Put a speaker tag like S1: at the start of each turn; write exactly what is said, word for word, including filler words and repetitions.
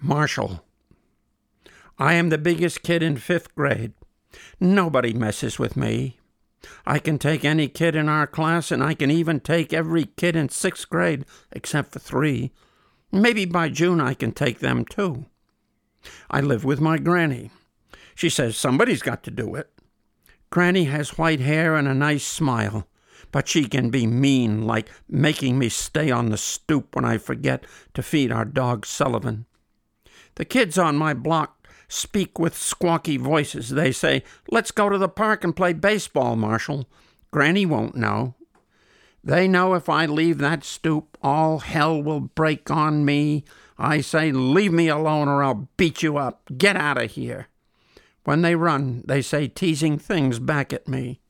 S1: Marshall. I am the biggest kid in fifth grade. Nobody messes with me. I can take any kid in our class, and I can even take every kid in sixth grade, except for three. Maybe by June I can take them too. I live with my granny. She says somebody's got to do it. Granny has white hair and a nice smile, but she can be mean, like making me stay on the stoop when I forget to feed our dog Sullivan. The kids on my block speak with squawky voices. They say, "Let's go to the park and play baseball, Marshall." Granny won't know. They know if I leave that stoop, all hell will break on me. I say, "Leave me alone or I'll beat you up. Get out of here." When they run, they say teasing things back at me.